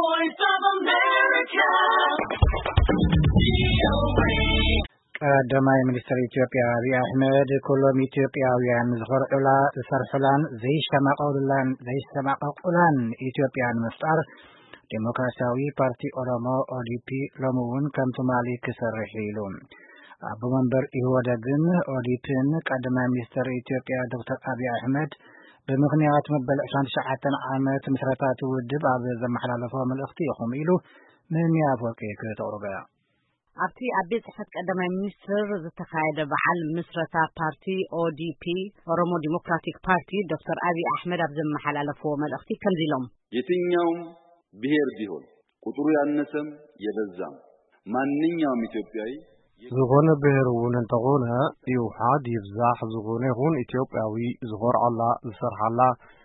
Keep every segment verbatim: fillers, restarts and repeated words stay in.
voice of America. ቀዳማይ ሚኒስትር ኢትዮጵያ አብይ አህመድ ኮሎም ኢትዮጵያውያን ዝኸርዑላ ዝሰርሑላን ዘይሸማቀቁላን ዘይሸማቀቁላን ኢትዮጵያን መፍጠር ዲሞክራሲያዊ ፓርቲ ኦሮሞ ኦዲፒ ለሙን ከምቱማሊ ክሰርሕ ኢሉ አብ መንበር ይወደግን ኦዲፒን ቀዳማይ ሚኒስትር ኢትዮጵያ ዶክተር አብይ አህመድ በምክንያት መበል ሻንሻዓተ ዓመት ምስረታት ውድብ አብ ዘመሐላለፈው መልእክት ይኹም ኢሉ ምን ያፈቀ ከተቀረበ አብቲ አቤ ጽሕፈት ቀዳማይ ሚኒስትር ዝተካየደ በዓል ምስረታ ፓርቲ ኦዲፒ ኦሮሞ ዲሞክራቲክ ፓርቲ ዶክተር አብይ አህመድ አብ ዘመሐላለፈው መልእክት ከንዚሎም የትኛውም ብሔር ቢሆን ቁጥሩ ያነሰም የበዛም ማንኛውም ኢትዮጵያዊ ዝሆነ ብሔሩን እንተሆነ ይውሓድ ይብዛሕ ዝሆነ ይሁን ኢትዮጵያዊ ዝሆርዓላ ዝሰርሓላ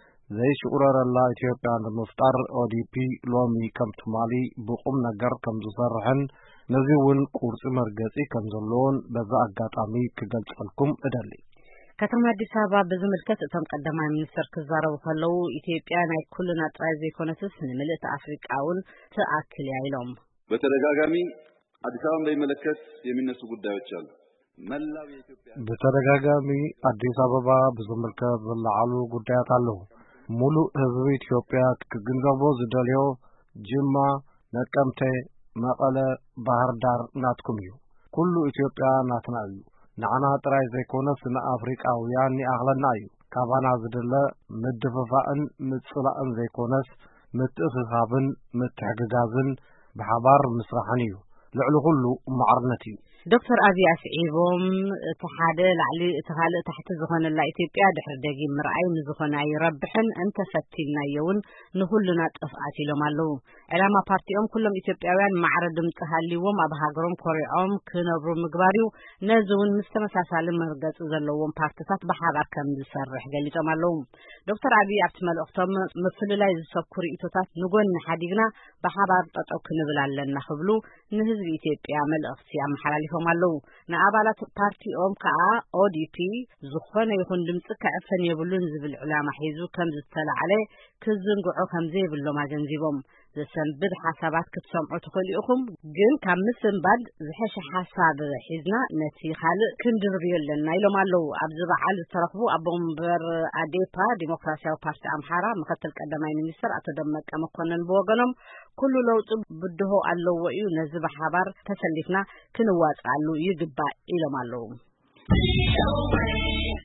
ዘይሽዑረረላ ኢትዮጵያ ለመፍጠር ኦዲፒ ሎሚ ከምትማሊ ብቁም ነገር ከም ዝሰርሕን ነዚውን ቁርጽ መርገጺ ከም ዘለዎን በዛ አጋጣሚ ክገልጽልኩም እደሊ ከተማ አዲስ አበባ በዝምልከት እቶም ቀዳማይ ሚኒስትር ክዛረቡ ከለው ኢትዮጵያ ናይ ኩልና ጥራይ ዘይኮነትስ ንምልእት አፍሪካውን ተአክል ያይሎም በተደጋጋሚ አዲስ አበባን በሚመለከት የሚነሱ ጉዳዮች አሉ መላው የኢትዮጵያ በተደጋጋሚ አዲስ አበባ በዝምልከት ዘላዓሉ ጉዳያት አሉ ሙሉ ህዝብ ኢትዮጵያ ከግንዘቦ ዝደልዮ ጅማ ነቀምቴ መቀለ ባህር ዳር ናትኩም እዩ ኩሉ ኢትዮጵያ ናትና እዩ ንዓና ጥራይ ዘይኮነስ ንአፍሪካውያን ይአኽለና እዩ ካባና ዝደለ ምድፍፋእን ምጽላእን ዘይኮነስ ምትእስሳብን ምትሕግጋዝን ብሓባር ምስራሕን እዩ ልዕሊ ኩሉ ማዕርነት እዩ ዶክተር አብይ አስዒቦም ተሓደ ላዕሊ ተኻልእ ታሕቲ ዝኾነላ ኢትዮጵያ ድሕር ደጊም ምርአይ ንዝኾነ አይረብሕን እንተፈቲልና የውን ንሁሉና ጥፍአት ኢሎም ኣለው ዕላማ ፓርቲኦም ኩሎም ኢትዮጵያውያን ማዕረ ድምፂ ሃሊዎም ኣብ ሃገሮም ኮሪዖም ክነብሩ ምግባር እዩ ነዚውን ምስ ተመሳሳሊ መርገፂ ዘለዎም ፓርቲታት ብሓባር ከም ዝሰርሕ ገሊፆም ኣለው ዶክተር አብይ ኣብቲ መልእክቶም ምፍልላይ ዝሰኩሩ ኢቶታት ንጎኒ ሓዲግና ብሓባር ጠጠው ክንብል ኣለና ክብሉ ንህዝቢ ኢትዮጵያ መልእክቲ ኣመሓላሊፎም አለው ንኣባላት ፓርቲኦም ከዓ ኦዲፒ ዝኾነ ይኹን ድምፂ ከዕፈን የብሉን ዝብል ዕላማ ሒዙ ከም ዝተላዕለ ክዝንግዑ ከም ዘይብሎም ኣገንዚቦም ዘሰንብድ ሓሳባት ክትሰምዑ ትኽእሉ ኢኹም ግን ካብ ምስንባድ ዝሐሸ ሓሳብ ሒዝና ነቲ ካልእ ክንድርብዮ ኣለና ኢሎም ኣለው ኣብዚ በዓል ዝተረኽቡ ኣቦ መንበር አዴፓ ዲሞክራሲያዊ ፓርቲ ኣምሓራ ምክትል ቀዳማይ ሚኒስትር አቶ ደመቀ መኮንን ብወገኖም ኩሉ ለውጥ ብድሆ ኣለዎ እዩ ነዚ ብሓባር ተሰሊፍና ክንዋፅኣሉ ይግባእ ኢሎም ኣለው